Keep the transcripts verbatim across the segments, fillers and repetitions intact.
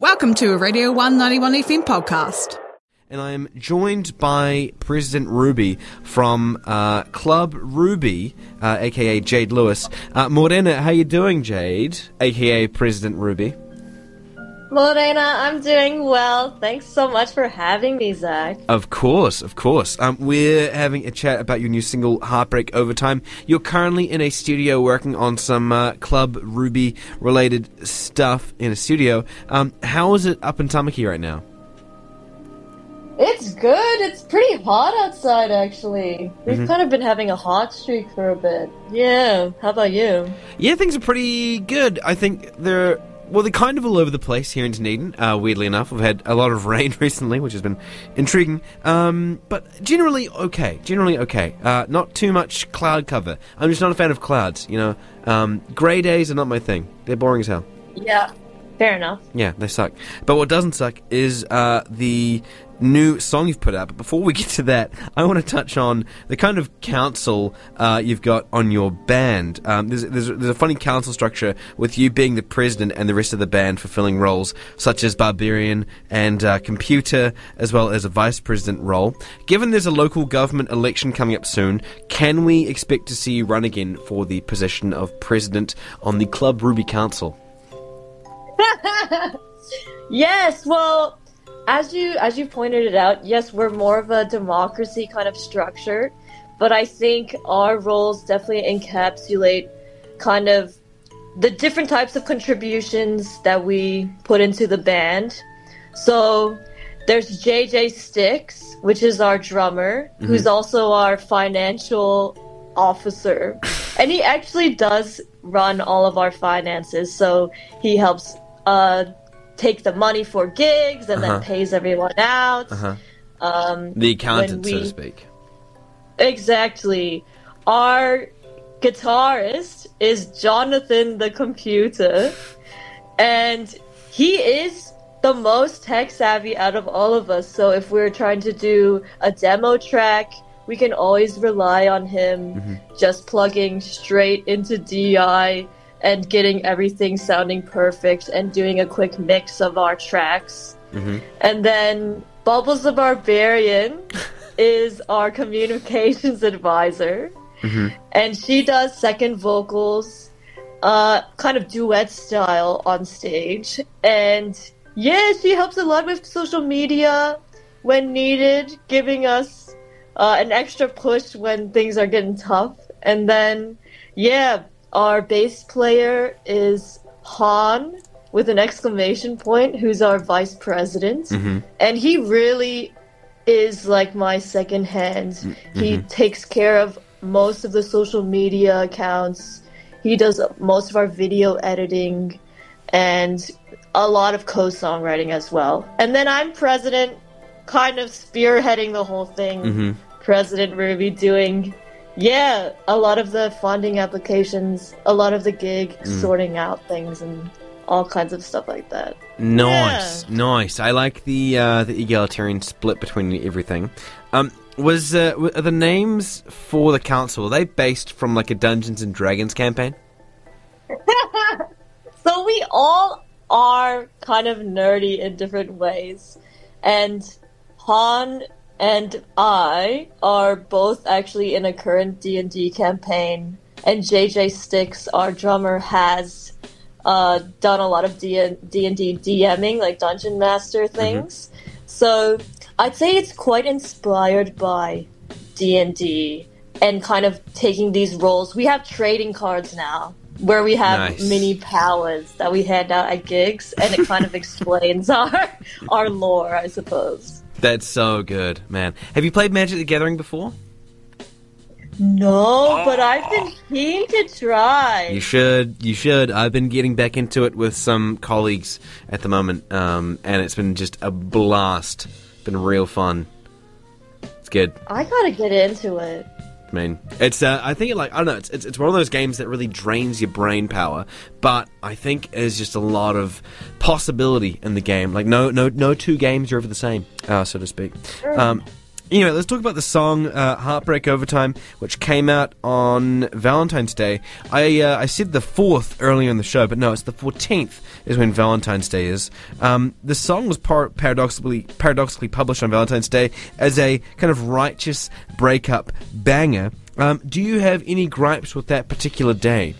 Welcome to a Radio one ninety-one F M podcast. And I am joined by President Ruby from uh, Club Ruby, uh, aka Jade Lewis. Uh, Morena, how you doing, Jade, aka President Ruby? Morena, I'm doing well. Thanks so much for having me, Zach. Of course, of course. Um, we're having a chat about your new single, Heartbreak Overtime. You're currently in a studio working on some uh, Club Ruby-related stuff in a studio. Um, how is it up in Tamaki right now? It's good. It's pretty hot outside, actually. We've Mm-hmm. kind of been having a hot streak for a bit. Yeah. How about you? Yeah, things are pretty good. I think they're... Well, they're kind of all over the place here in Dunedin, uh, weirdly enough. We've had a lot of rain recently, which has been intriguing. Um, but generally okay. Generally okay. Uh, not too much cloud cover. I'm just not a fan of clouds, you know. Um, grey days are not my thing. They're boring as hell. Yeah. Fair enough. Yeah, they suck. But what doesn't suck is uh, the new song you've put out. But before we get to that, I want to touch on the kind of council uh, you've got on your band. Um, there's, there's, there's a funny council structure with you being the president and the rest of the band fulfilling roles such as Barbarian and uh, Computer, as well as a vice president role. Given there's a local government election coming up soon, can we expect to see you run again for the position of president on the Club Ruby Council? Yes, well, as you as you pointed it out, yes, we're more of a democracy kind of structure, but I think our roles definitely encapsulate kind of the different types of contributions that we put into the band. So there's J J Sticks, which is our drummer, mm-hmm. who's also our financial officer, and he actually does run all of our finances, so he helps uh take the money for gigs and uh-huh. then pays everyone out. Uh-huh. Um, the accountant, we, so to speak. Exactly. Our guitarist is Jonathan the Computer, and he is the most tech savvy out of all of us. So if we're trying to do a demo track, we can always rely on him mm-hmm. just plugging straight into D I and getting everything sounding perfect and doing a quick mix of our tracks. Mm-hmm. And then Bubbles the Barbarian is our communications advisor. Mm-hmm. And she does second vocals, uh, kind of duet style on stage. And yeah, she helps a lot with social media when needed, giving us uh, an extra push when things are getting tough. And then, yeah, our bass player is Han, with an exclamation point, who's our vice president. Mm-hmm. And he really is like my second hand. Mm-hmm. He takes care of most of the social media accounts. He does most of our video editing and a lot of co-songwriting as well. And then I'm president, kind of spearheading the whole thing. Mm-hmm. President Ruby doing... Yeah, a lot of the funding applications, a lot of the gig, mm. sorting out things and all kinds of stuff like that. Nice, yeah. nice. I like the uh, the egalitarian split between everything. Um, was uh, are the names for the council, are they based from like a Dungeons and Dragons campaign? So we all are kind of nerdy in different ways, and Han and I are both actually in a current D and D campaign, and J J Sticks, our drummer, has uh, done a lot of D and D DMing, like Dungeon Master things. Mm-hmm. So I'd say it's quite inspired by D and D and kind of taking these roles. We have trading cards now, where we have nice. mini powers that we hand out at gigs, and it kind of explains our our lore, I suppose. That's so good, man. Have you played Magic the Gathering before? No, oh. but I've been keen to try. You should, you should. I've been getting back into it with some colleagues at the moment, um, and it's been just a blast. Been real fun. It's good. I gotta get into it. I mean, it's. Uh, I think it like I don't know. It's, it's it's one of those games that really drains your brain power, but I think there's just a lot of possibility in the game. Like no no no two games are ever the same, uh, so to speak. Um, Anyway, let's talk about the song uh, Heartbreak Overtime, which came out on Valentine's Day. I uh, I said the fourth earlier in the show, but no, it's the fourteenth is when Valentine's Day is. Um, the song was par- paradoxically paradoxically published on Valentine's Day as a kind of righteous breakup banger. Um, do you have any gripes with that particular day?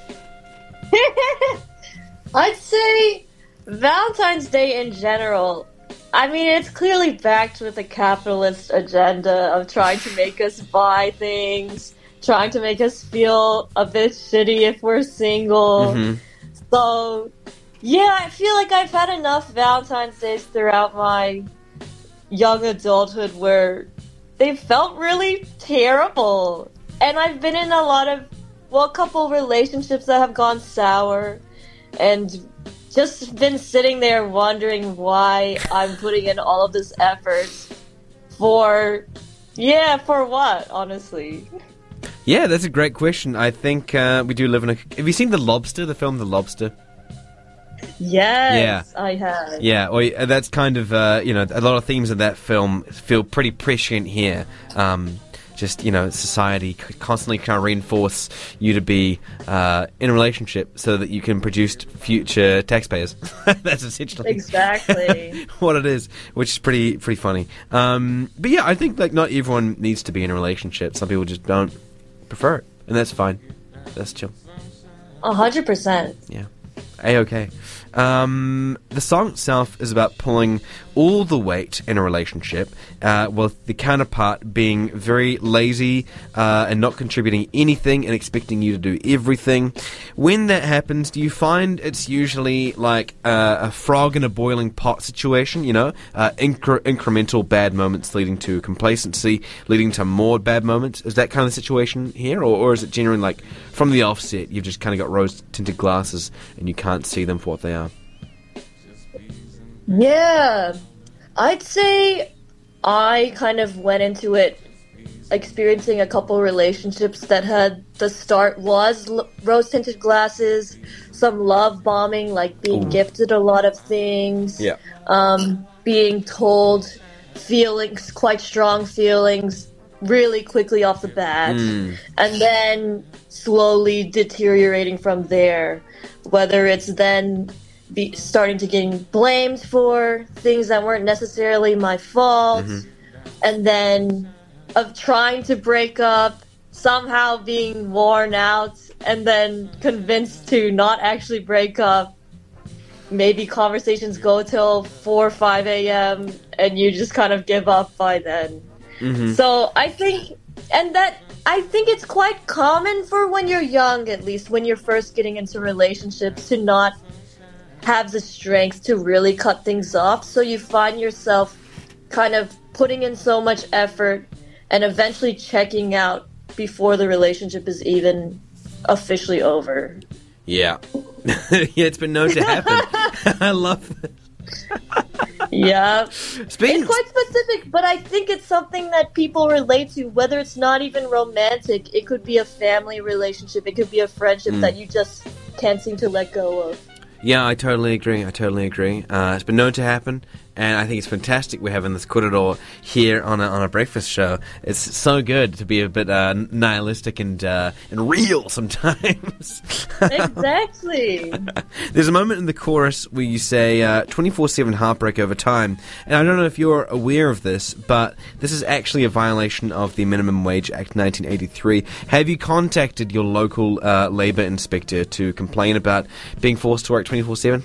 I'd say Valentine's Day in general, I mean, it's clearly backed with a capitalist agenda of trying to make us buy things, trying to make us feel a bit shitty if we're single. Mm-hmm. So, yeah, I feel like I've had enough Valentine's Days throughout my young adulthood where they felt really terrible. And I've been in a lot of, well, a couple relationships that have gone sour, and just been sitting there wondering why I'm putting in all of this effort for, yeah, for what, honestly? Yeah, that's a great question. I think uh, we do live in a... Have you seen The Lobster, the film The Lobster? Yes, yeah. I have. Yeah, well, that's kind of, uh, you know, a lot of themes of that film feel pretty prescient here. Um, just, you know, society constantly kind of reinforce you to be uh, in a relationship so that you can produce future taxpayers. That's essentially exactly what it is, which is pretty pretty funny. Um, but yeah, I think like not everyone needs to be in a relationship. Some people just don't prefer it, and that's fine. That's chill. A hundred percent. Yeah. A-okay. Um, the song itself is about pulling all the weight in a relationship, uh, with the counterpart being very lazy uh, and not contributing anything and expecting you to do everything. When that happens, do you find it's usually like uh, a frog in a boiling pot situation, you know, uh, incre- incremental bad moments leading to complacency, leading to more bad moments? Is that kind of the situation here, or, or is it generally like from the offset, you've just kind of got rose-tinted glasses and you can't see them for what they are? Yeah, I'd say I kind of went into it experiencing a couple relationships that had the start was l- rose-tinted glasses, some love bombing, like being Ooh. gifted a lot of things, yeah. um, being told feelings, quite strong feelings, really quickly off the bat, mm. and then slowly deteriorating from there, whether it's then be starting to getting blamed for things that weren't necessarily my fault, mm-hmm. and then of trying to break up, somehow being worn out, and then convinced to not actually break up. Maybe conversations go till four or five a.m. and you just kind of give up by then. Mm-hmm. So I think, and that, I think it's quite common for when you're young, at least, when you're first getting into relationships, to not have the strength to really cut things off. So you find yourself kind of putting in so much effort and eventually checking out before the relationship is even officially over. Yeah. Yeah, it's been known to happen. I love that. Yeah. Speaking it's quite specific, but I think it's something that people relate to, whether it's not even romantic. It could be a family relationship. It could be a friendship mm. that you just can't seem to let go of. Yeah, I totally agree. I totally agree. Uh, it's been known to happen, and I think it's fantastic we're having this corridor here on a, on a breakfast show. It's so good to be a bit uh, nihilistic and uh, and real sometimes. Exactly. There's a moment in the chorus where you say uh, twenty-four seven heartbreak over time, and I don't know if you're aware of this, but this is actually a violation of the Minimum Wage Act nineteen eighty-three. Have you contacted your local uh, labour inspector to complain about being forced to work twenty-four seven?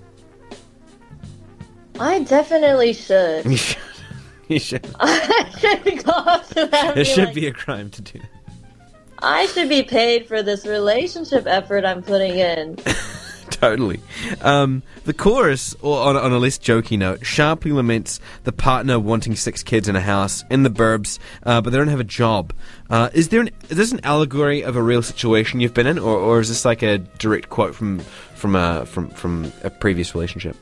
I definitely should. You should. You should. I should go up to them. It should like, be a crime to do. I should be paid for this relationship effort I'm putting in. Totally. Um, the chorus, or on, on a less jokey note, sharply laments the partner wanting six kids in a house in the burbs, uh, but they don't have a job. Uh, is there an, is this an allegory of a real situation you've been in, or, or is this like a direct quote from from a from from a previous relationship?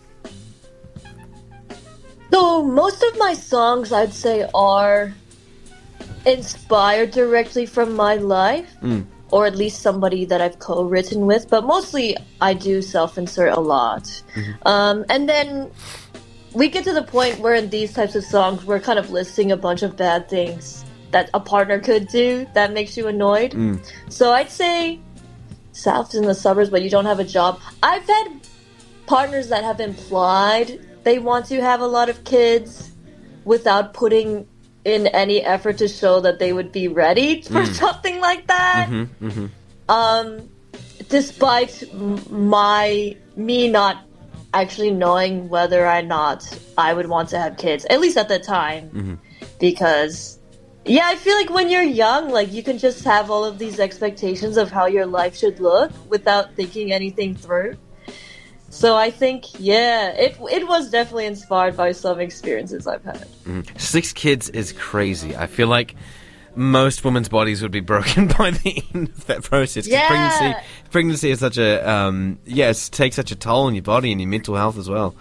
So most of my songs, I'd say, are inspired directly from my life, mm. or at least somebody that I've co-written with, but mostly I do self-insert a lot. Mm-hmm. Um, and then we get to the point where in these types of songs we're kind of listing a bunch of bad things that a partner could do that makes you annoyed. Mm. So I'd say South's in the suburbs, but you don't have a job. I've had partners that have implied they want to have a lot of kids without putting in any effort to show that they would be ready for Mm. something like that. Mm-hmm, mm-hmm. Um, despite m- my me not actually knowing whether or not I would want to have kids, at least at the time, Mm-hmm. because yeah, I feel like when you're young, like you can just have all of these expectations of how your life should look without thinking anything through. So I think, yeah, it it was definitely inspired by some experiences I've had. Mm. Six kids is crazy. I feel like most women's bodies would be broken by the end of that process. 'Cause Yeah. Pregnancy, pregnancy is such a, um, yeah, it takes such a toll on your body and your mental health as well.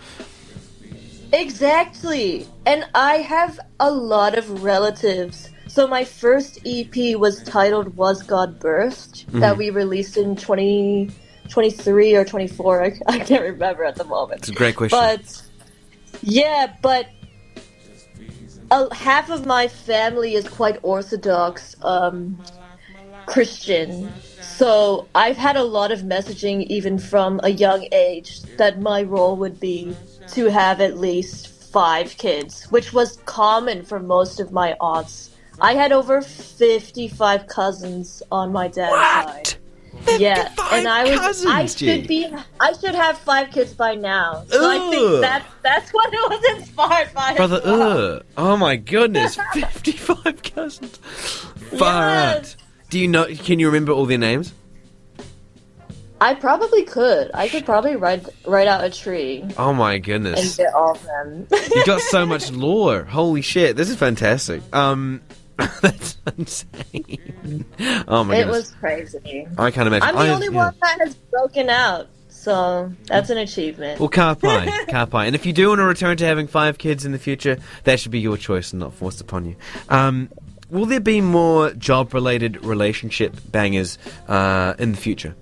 Exactly. And I have a lot of relatives. So my first E P was titled Was God Birthed, that we released in twenty twenty-three or twenty-four. I, I can't remember at the moment. It's a great question. But, yeah, but a, half of my family is quite Orthodox um, Christian. So I've had a lot of messaging even from a young age that my role would be to have at least five kids, which was common for most of my aunts. I had over fifty-five cousins on my dad's What? side. Yeah, and I was cousins, I G. should be I should have five kids by now. So I Ugh. think that that's what it was inspired by. as Brother, well. ugh. Oh my goodness, fifty-five cousins. Far Yes. out. Do you know, can you remember all their names? I probably could. I could probably write write out a tree Oh my and goodness. get all of them. You got so much lore. Holy shit, this is fantastic. Um, that's insane. Oh my It goodness. was crazy. I can't imagine. I'm the I- only yeah. one that has broken out, so that's an achievement. Well, carpi, carpi. And if you do want to return to having five kids in the future, that should be your choice and not forced upon you. Um, will there be more job-related relationship bangers uh, in the future?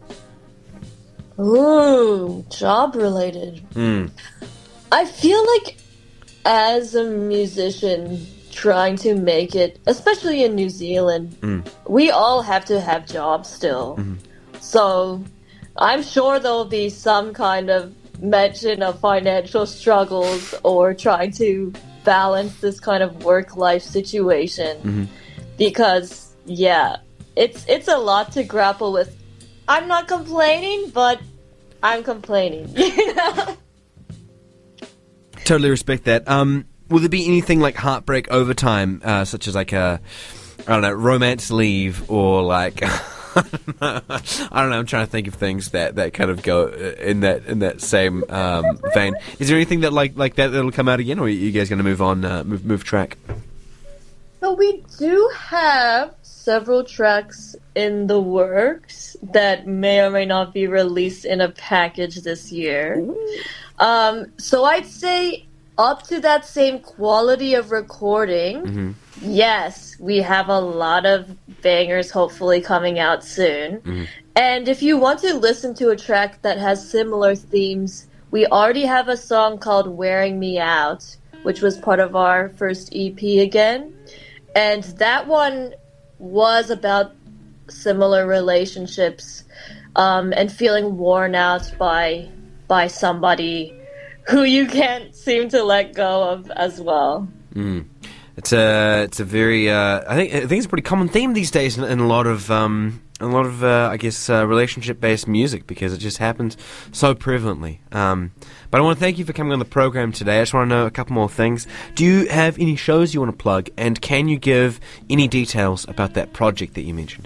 Ooh, job related. Mm. I feel like as a musician trying to make it, especially in New Zealand, Mm. we all have to have jobs still. Mhm. So I'm sure there'll be some kind of mention of financial struggles or trying to balance this kind of work-life situation. Mhm. Because, yeah, it's it's a lot to grapple with. I'm not complaining, but I'm complaining. You know? Totally respect that. Um, will there be anything like heartbreak overtime, uh, such as like a, I don't know, romance leave, or like, I don't know, I don't know. I'm trying to think of things that, that kind of go in that in that same um, vein. Is there anything that like like that that'll come out again, or are you guys going to move on, uh, move move track? So we do have several tracks in the works that may or may not be released in a package this year. Um, so I'd say up to that same quality of recording, Mm-hmm. yes, we have a lot of bangers hopefully coming out soon. Mm-hmm. And if you want to listen to a track that has similar themes, we already have a song called Wearing Me Out, which was part of our first E P again. And that one was about similar relationships um, and feeling worn out by by somebody who you can't seem to let go of as well. Mm. It's a it's a very uh, I think I think it's a pretty common theme these days in, in a lot of um, a lot of uh, I guess uh, relationship based music, because it just happens so prevalently. Um, but I want to thank you for coming on the program today. I just want to know a couple more things. Do you have any shows you want to plug, and can you give any details about that project that you mentioned?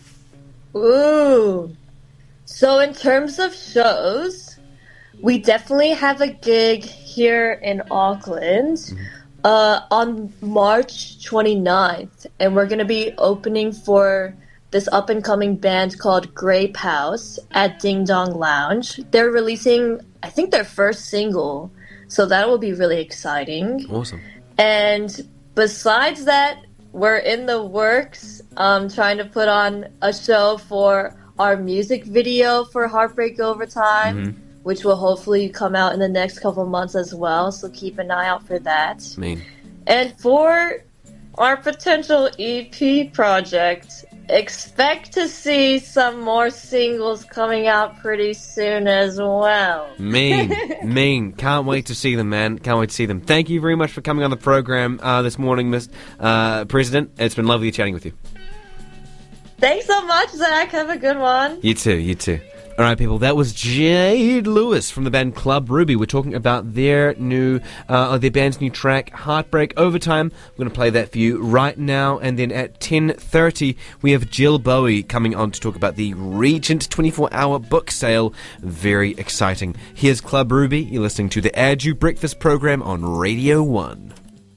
Ooh. So in terms of shows, we definitely have a gig here in Auckland uh, on March twenty-ninth, and we're going to be opening for this up-and-coming band called Grape House at Ding Dong Lounge. They're releasing, I think, their first single, so that will be really exciting. Awesome. And besides that, we're in the works um, trying to put on a show for our music video for Heartbreak Overtime, Mhm. which will hopefully come out in the next couple months as well. So keep an eye out for that. Mean. And for our potential E P project, expect to see some more singles coming out pretty soon as well. Mean, mean. Can't wait to see them, man. Can't wait to see them. Thank you very much for coming on the program uh, this morning, Miss uh, President. It's been lovely chatting with you. Thanks so much, Zach. Have a good one. You too, you too. All right, people, that was Jade Lewis from the band Club Ruby. We're talking about their new, uh, their band's new track, Heartbreak Overtime. We're going to play that for you right now. And then at ten thirty, we have Jill Bowie coming on to talk about the Regent twenty-four hour book sale. Very exciting. Here's Club Ruby. You're listening to the Add You Breakfast program on Radio one.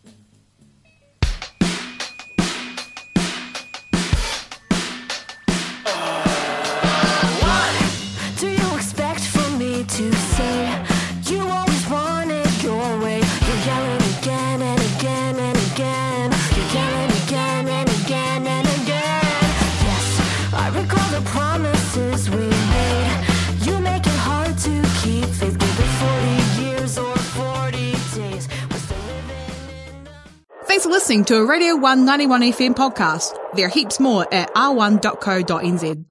Thanks for listening to a Radio one ninety-one F M podcast. There are heaps more at r one dot co dot n z.